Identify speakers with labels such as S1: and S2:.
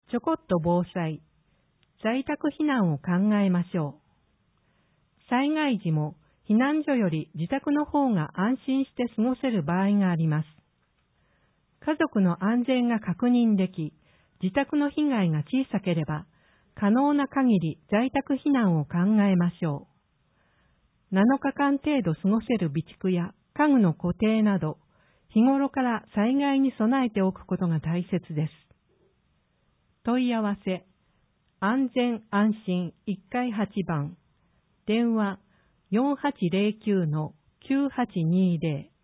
S1: ちょこっと防災、在宅避難を考えましょう。災害時も避難所より自宅の方が安心して過ごせる場合があります。家族の安全が確認でき、自宅の被害が小さければ、可能な限り在宅避難を考えましょう。7日間程度過ごせる備蓄や家具の固定など、日頃から災害に備えておくことが大切です。問い合わせ、安全安心1階8番、電話4809-9820